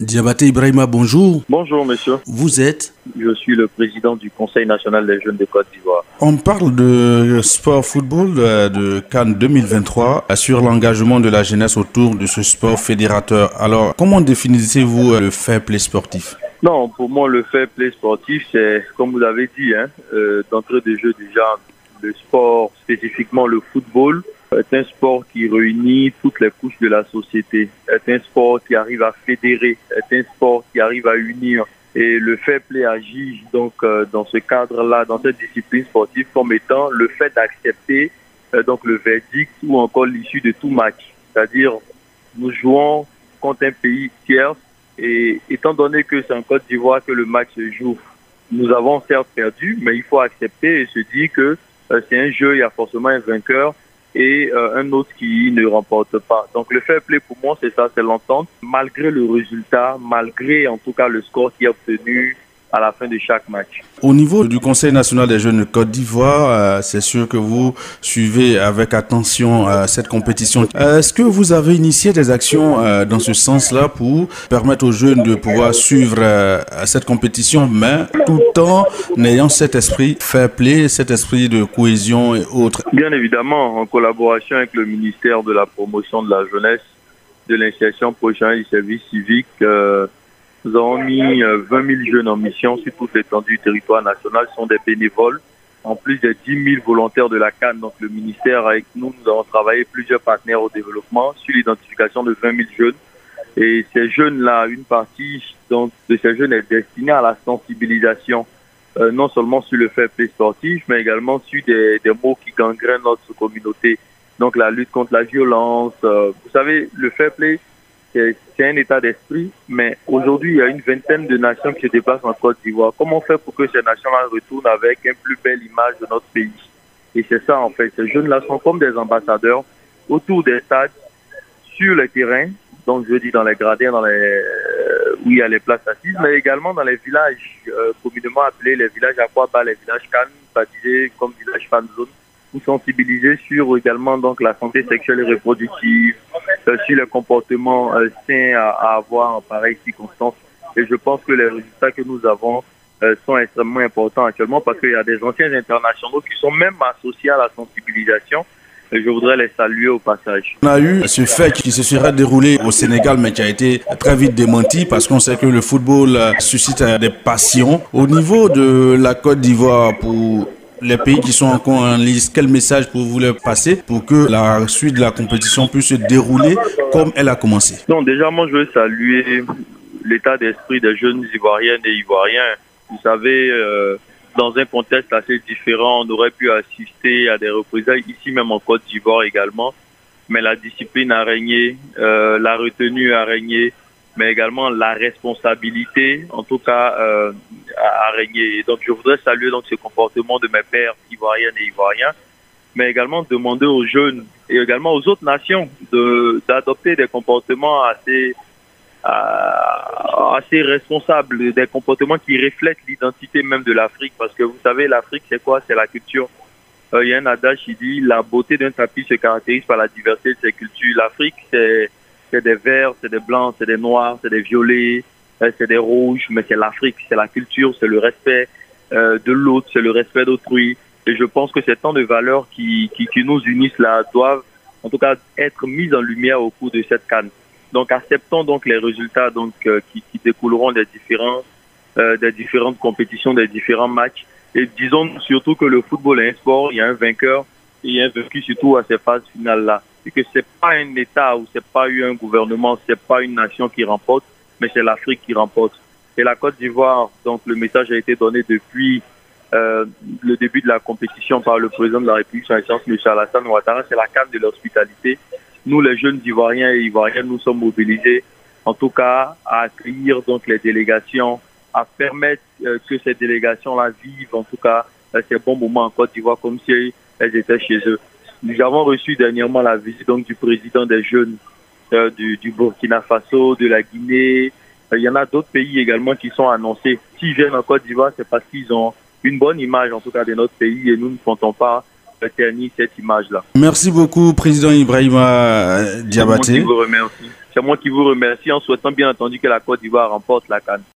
Diabaté Ibrahima, bonjour. Bonjour monsieur, Vous êtes? je suis le président du Conseil national des jeunes de Côte d'Ivoire. On parle de sport football de CAN 2023 sur l'engagement de la jeunesse autour de ce sport fédérateur. Alors, comment définissez-vous le fair play sportif? Non, pour moi le fair play sportif, c'est comme vous l'avez dit, d'entrée de jeu déjà, le sport, spécifiquement le football, est un sport qui réunit toutes les couches de la société, est un sport qui arrive à fédérer, est un sport qui arrive à unir. Et le fair play agit donc dans ce cadre-là, dans cette discipline sportive, comme étant le fait d'accepter donc le verdict ou encore l'issue de tout match. C'est-à-dire, nous jouons contre un pays tiers et étant donné que c'est en Côte d'Ivoire que le match se joue, nous avons certes perdu, mais il faut accepter et se dire que c'est un jeu, il y a forcément un vainqueur et un autre qui ne remporte pas. Donc le fair play pour moi c'est ça, c'est l'entente, malgré le résultat, malgré en tout cas le score qui est obtenu à la fin de chaque match. Au niveau du Conseil national des jeunes de Côte d'Ivoire, c'est sûr que vous suivez avec attention cette compétition. Est-ce que vous avez initié des actions dans ce sens-là pour permettre aux jeunes de pouvoir suivre cette compétition, mais tout en ayant cet esprit fair play, cet esprit de cohésion et autres? Bien évidemment, en collaboration avec le ministère de la promotion de la jeunesse, de l'insertion professionnelle et du service civique, nous avons mis 20 000 jeunes en mission sur toute l'étendue du territoire national. Ce sont des bénévoles, en plus des 10 000 volontaires de la CAN. Donc le ministère, avec nous, nous avons travaillé plusieurs partenaires au développement sur l'identification de 20 000 jeunes. Et ces jeunes-là, une partie donc, de ces jeunes est destinée à la sensibilisation, non seulement sur le fair play sportif, mais également sur des maux qui gangrènent notre communauté. Donc la lutte contre la violence. Vous savez, le fair play, c'est un état d'esprit, mais aujourd'hui, il y a une vingtaine de nations qui se déplacent en Côte d'Ivoire. Comment faire pour que ces nations-là retournent avec une plus belle image de notre pays? Et c'est ça, en fait. Ces jeunes-là sont comme des ambassadeurs autour des stades, sur le terrain, donc je dis dans les gradins, où il y a les places assises, mais également dans les villages, communément appelés les villages aquabas, les villages CAN, baptisés comme village fan zone, pour sensibiliser sur également donc la santé sexuelle et reproductive, sur les comportements sains à avoir en pareille circonstance. Et je pense que les résultats que nous avons sont extrêmement importants actuellement parce qu'il y a des anciens internationaux qui sont même associés à la sensibilisation. Et je voudrais les saluer au passage. On a eu ce fait qui se serait déroulé au Sénégal, mais qui a été très vite démenti parce qu'on sait que le football suscite des passions. Au niveau de la Côte d'Ivoire, pour les pays qui sont encore en lice, quel message pour vous leur passer pour que la suite de la compétition puisse se dérouler comme elle a commencé? Non, déjà, moi, je veux saluer l'état d'esprit des jeunes Ivoiriennes et Ivoiriens. Vous savez, dans un contexte assez différent, on aurait pu assister à des représailles ici même en Côte d'Ivoire également. Mais la discipline a régné, la retenue a régné, mais également la responsabilité, en tout cas, a régné. Et donc, je voudrais saluer donc ce comportement de mes pères ivoiriennes et ivoiriens, mais également demander aux jeunes et également aux autres nations d'adopter des comportements assez responsables, des comportements qui reflètent l'identité même de l'Afrique. Parce que vous savez, l'Afrique, c'est quoi? C'est la culture. Il y a un adage qui dit la beauté d'un tapis se caractérise par la diversité de ses cultures. L'Afrique, c'est des verts, c'est des blancs, c'est des noirs, c'est des violets, c'est des rouges, mais c'est l'Afrique, c'est la culture, c'est le respect de l'autre, c'est le respect d'autrui. Et je pense que ces temps de valeurs qui nous unissent là doivent en tout cas être mises en lumière au cours de cette CAN. Donc acceptons donc les résultats donc qui découleront des différentes compétitions, des différents matchs. Et disons surtout que le football est un sport, il y a un vainqueur et il y a un vaincu surtout à ces phases finales-là. Et que c'est pas un État ou c'est pas un gouvernement, c'est pas une nation qui remporte, mais c'est l'Afrique qui remporte. Et la Côte d'Ivoire, donc le message a été donné depuis le début de la compétition par le président de la République, son Excellence M. Alassane Ouattara, c'est la CAN de l'hospitalité. Nous, les jeunes Ivoiriens et Ivoiriennes, nous sommes mobilisés, en tout cas, à accueillir donc les délégations, à permettre que ces délégations-là vivent, en tout cas, ces bons moments en Côte d'Ivoire comme si elles étaient chez eux. Nous avons reçu dernièrement la visite donc du président des jeunes du Burkina Faso, de la Guinée. Il y en a d'autres pays également qui sont annoncés. S'ils viennent en Côte d'Ivoire, c'est parce qu'ils ont une bonne image, en tout cas, de notre pays et nous ne comptons pas ternir cette image-là. Merci beaucoup, président Ibrahima Diabaté. Je vous remercie. C'est moi qui vous remercie en souhaitant bien entendu que la Côte d'Ivoire remporte la CAN.